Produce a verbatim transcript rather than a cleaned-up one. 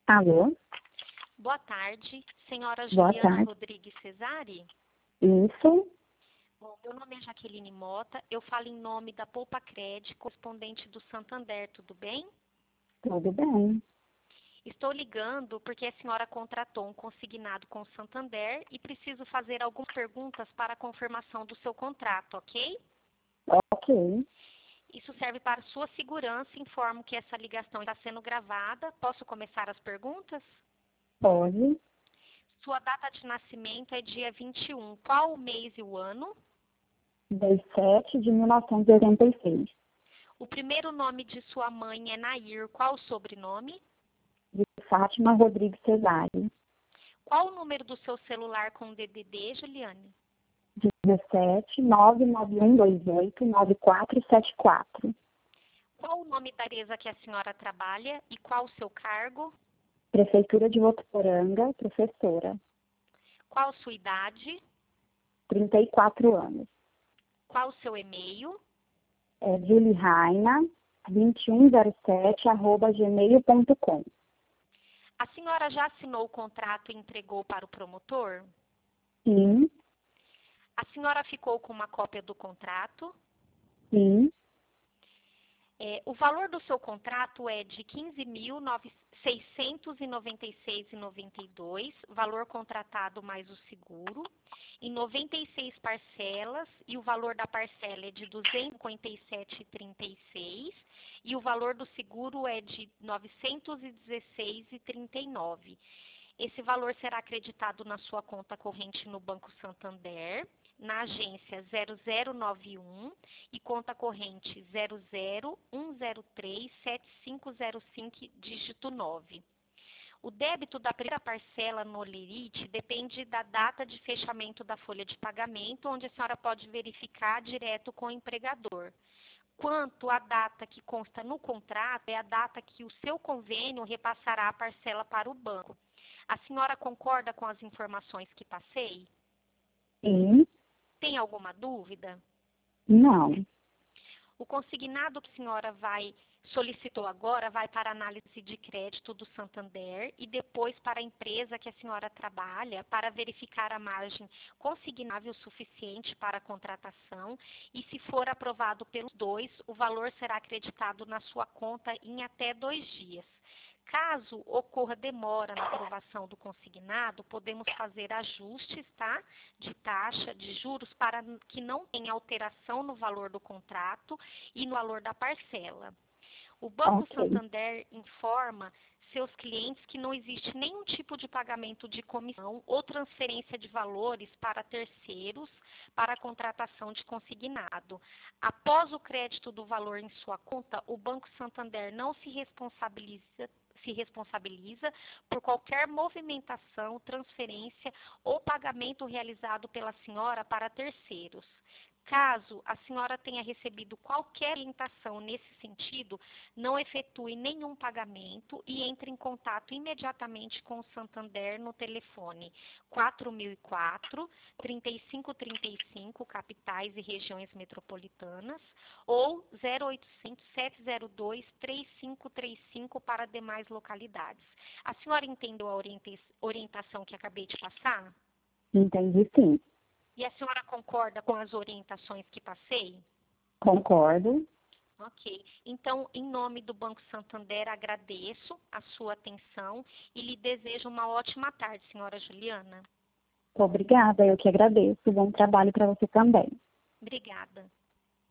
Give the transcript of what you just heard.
Alô? Boa tarde, senhora Boa Juliana tarde. Rodrigues Cesari. Isso? Bom, meu nome é Jaqueline Mota, eu falo em nome da Poupa Cred, correspondente do Santander, tudo bem? Tudo bem. Estou ligando porque a senhora contratou um consignado com o Santander e preciso fazer algumas perguntas para a confirmação do seu contrato, ok? Ok. Isso serve para sua segurança, informo que essa ligação está sendo gravada. Posso começar as perguntas? Pode. Sua data de nascimento é dia vinte e um. Qual o mês e o ano? dez de setembro de mil novecentos e oitenta e seis. O primeiro nome de sua mãe é Nair. Qual o sobrenome? De Fátima Rodrigues Cesari. Qual o número do seu celular com D D D, Juliane? dezessete, nove nove um dois oito, nove quatro sete quatro. Qual o nome da empresa que a senhora trabalha e qual o seu cargo? Prefeitura de Votuporanga, professora. Qual sua idade? trinta e quatro anos. Qual o seu e-mail? É julihaina dois um zero sete arroba gmail ponto com. A senhora já assinou o contrato e entregou para o promotor? Sim, A senhora ficou com uma cópia do contrato? sim. É, o valor do seu contrato é de quinze mil seiscentos e noventa e seis reais e noventa e dois centavos, valor contratado mais o seguro, em noventa e seis parcelas, e o valor da parcela é de duzentos e cinquenta e sete reais e trinta e seis centavos, e o valor do seguro é de novecentos e dezesseis reais e trinta e nove centavos. Esse valor será acreditado na sua conta corrente no Banco Santander, na agência zero zero nove um e conta corrente zero zero um zero três sete cinco zero cinco, dígito nove. O débito da primeira parcela no Lerite depende da data de fechamento da folha de pagamento, onde a senhora pode verificar direto com o empregador. Quanto à data que consta no contrato, é a data que o seu convênio repassará a parcela para o banco. A senhora concorda com as informações que passei? Sim. Tem alguma dúvida? Não. O consignado que a senhora vai solicitou agora vai para análise de crédito do Santander e depois para a empresa que a senhora trabalha para verificar a margem consignável suficiente para a contratação e, se for aprovado pelos dois, o valor será acreditado na sua conta em até dois dias. Caso ocorra demora na aprovação do consignado, podemos fazer ajustes, tá, de taxa, de juros, para que não tenha alteração no valor do contrato e no valor da parcela. O Banco Ok. Santander informa seus clientes que não existe nenhum tipo de pagamento de comissão ou transferência de valores para terceiros para a contratação de consignado. Após o crédito do valor em sua conta, o Banco Santander não se responsabiliza se responsabiliza por qualquer movimentação, transferência ou pagamento realizado pela senhora para terceiros. Caso a senhora tenha recebido qualquer orientação nesse sentido, não efetue nenhum pagamento e entre em contato imediatamente com o Santander no telefone quatro mil e quatro, trinta e cinco trinta e cinco, capitais e regiões metropolitanas, ou zero oitocentos, sete zero dois, três cinco três cinco para demais localidades. A senhora entendeu a orienta- orientação que acabei de passar? Entendi, sim. E a senhora concorda com as orientações que passei? Concordo. Ok. Então, em nome do Banco Santander, agradeço a sua atenção e lhe desejo uma ótima tarde, senhora Juliana. Obrigada, eu que agradeço. Bom trabalho para você também. Obrigada.